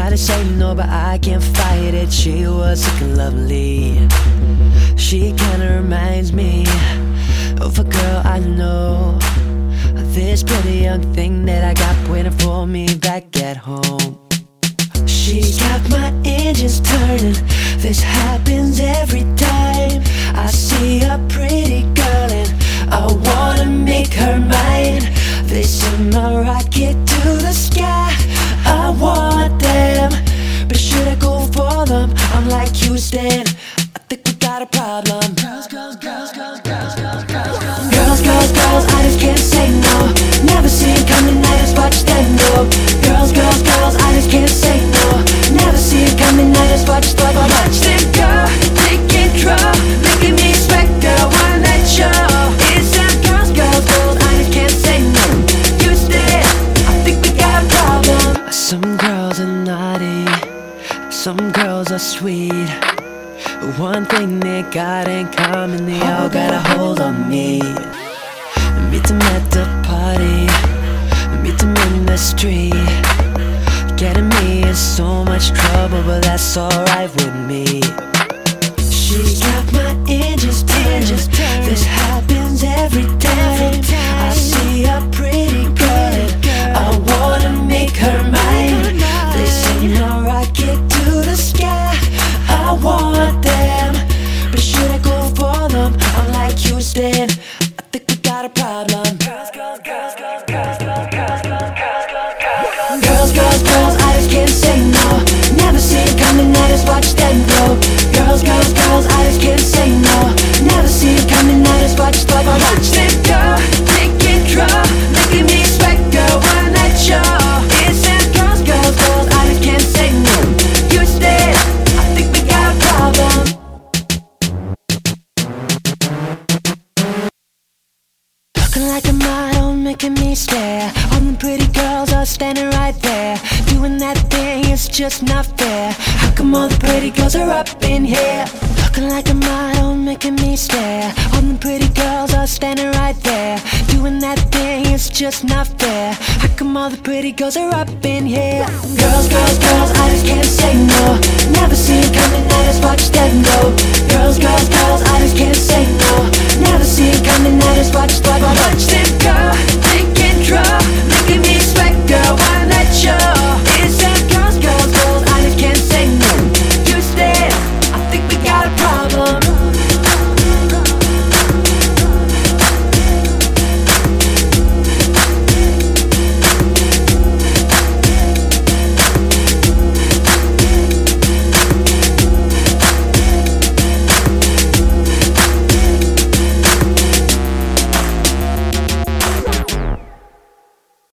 Try to say no, but I can't fight it. She was looking lovely. She kinda reminds me of a girl I know. This pretty young thing that I got waiting for me back at home. She's got my engines turning. This happens every time I see a pretty girl and I wanna make her mine. They send my rocket to the sky. I want them, but should I go for them? I'm like Houston, I think we got a problem. Girls, girls, girls, girls, girls, girls, girls, girls. Girls, girls, girls, I just can't say no. Never see it coming, I just watch them go. Girls, girls, girls, I just can't say no. Never see it coming, I just watch them go. Take control, making me sweat, girl, one night show. It's a girls, girls, girls, I just can't say no. Houston, I think we got a problem. Some girls are naughty, some girls are sweet. One thing they got in common, they all got a hold on me. Meet them at the party, meet them in the street. Getting me in so much trouble, but that's alright with me. She's got my engines turning. This happens every time I see a pretty girl and I wanna make her mine. They send a rocket to the sky. I want them, but should I go for them? I'm like Houston, I think we got a problem. Girls, girls, girls, girls, girls, girls, girls, girls, girls, girls. Girls, girls, girls, I just can't say no. Never see it coming, I just watch them go. Girls, girls, girls, I just can't say no. Never see it coming, I just watch them go. Take control, making me sweat, girl, one night show. It's them girls, girls, girls, I just can't say no. Houston, I think we got a problem. Looking like a model, making me stare. All the pretty girls are standing right there. Doing that thing, it's just not fair. How come all the pretty girls are up in here? Looking like a model, making me stare. All the pretty girls are standing right there. Doing that thing, it's just not fair. How come all the pretty girls are up in here? Girls, girls, girls, I just can't say no. Never see it coming, I just watch them go. Girls, girls, girls, I just can't say no. Never see it coming, I just watch them